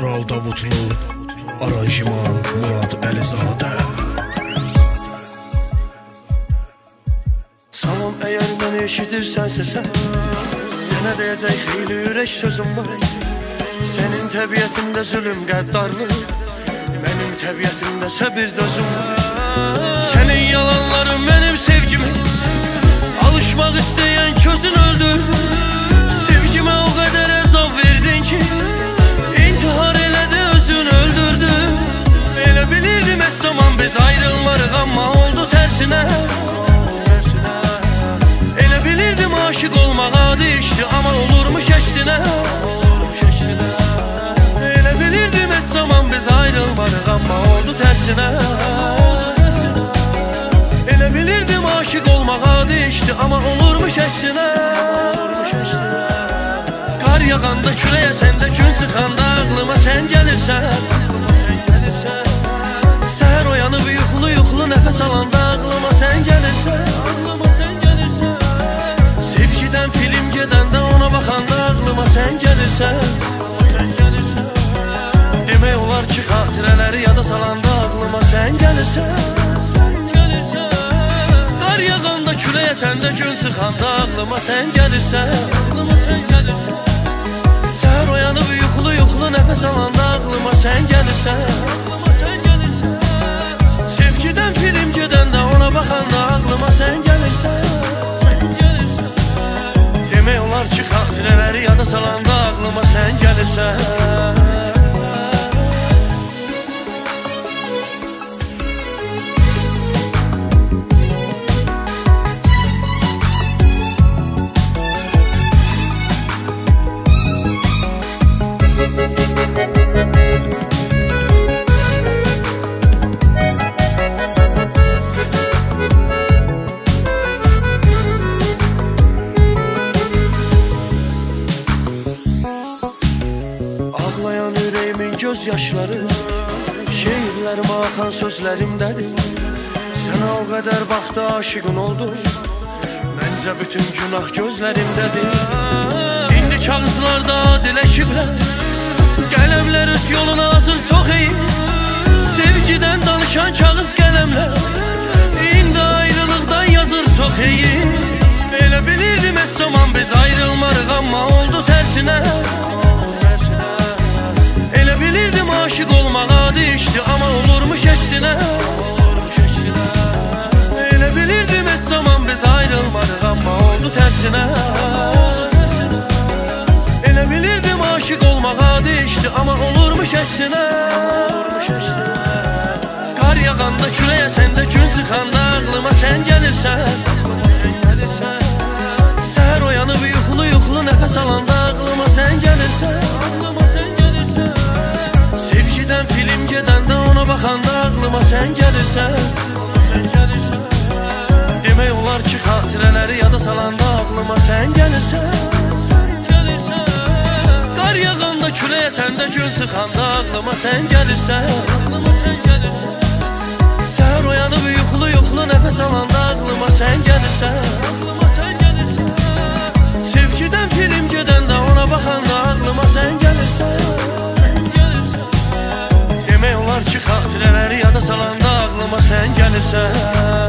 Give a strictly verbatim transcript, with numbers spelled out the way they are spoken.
Tural Davutlu, aranjiman Murad Əlizadə. Salam, əgər məni eşidirsənsə sən, sənə deyəcək xeyli ürək sözüm var. Sənin təbiyyətində zülüm, qəddarlıq, mənim təbiyyətimdə səbir dözüm var. Sənin yalanların mənim sevgimi alışmaq istəyən közün öldürdü. Sevgimə o qədər əzab verdin ki, intihar elədi, özün öldürdü. Elə bilirdim heç zaman biz ayrılmarıq, amma oldu tərsinə. Elə bilirdim aşıq olmaq adi işdi, amma olurmuş əksinə. Elə bilirdim heç zaman biz ayrılmarıq, amma oldu tərsinə. Elə bilirdim aşıq olmaq adi işdi, amma olurmuş əksinə. Qar yağanda, küləyə səndə, gün sıxanda ağlıma sən gəlirsən. Səhər oyanıb yuxulu yuxulu nəfəs alanda ağlıma sən gəlirsən. Sevgidən film gedəndə, ona baxanda ağlıma sən gəlirsən. Demək olar ki, xatirələri yada salanda ağlıma sən gəlirsən. Qar yağanda, küləyə səndə, gün sıxanda ağlıma sən gəlirsən. Səhər oyanıb yuxulu yuxulu nəfəs alanda ağlıma sən gəlirsən. Sevgidən film gedəndə, ona baxanda ağlıma sən gəlirsən. Demək olar ki, xatirələri yada salanda ağlıma sən gəlirsən. Ağlayan ürəyimin göz yaşları, şeirlərimə axan sözlərimdədir. Sənə o qədər vaxtda aşığın oldum, məncə bütün günah gözlərimdədir. İndi kağızlarda diləşiblər, qələmlər öz yoluna hazır soxayım. Sevgidən danışan kağız qələmlər, indi ayrılıqdan yazır soxayım. Elə bilirdim heç zaman biz ayrılmarıq, amma oldu tərsinə. Elə bilirdim aşıq olmaq adi işdi, amma olurmuş əksinə. Elə bilirdim heç zaman biz ayrılmarıq, amma oldu tərsinə. Elə bilirdim aşıq olmaq adi işdi, amma olurmuş əksinə. Qar yağanda, küləyə səndə, gün sıxanda ağlıma sən gəlirsən. Səhər oyanıb yuxulu yuxulu nəfəs alanda ağlıma sən gəlirsən. Sevgidən film gedəndə, ona baxanda ağlıma sən gəlirsən. Demək olar ki, xatirələri yada salanda ağlıma sən gəlirsən. Qar yağanda, küləyə səndə, gün sıxanda ağlıma sən gəlirsən. Səhər oyanıb yuxulu yuxulu nəfəs alanda ağlıma sən gəlirsən. Sevgidən film gedəndə, ona baxanda ağlıma sən gəlirsən. Demək olar ki, xatirələri yada salanda ağlıma sən gəlirsən.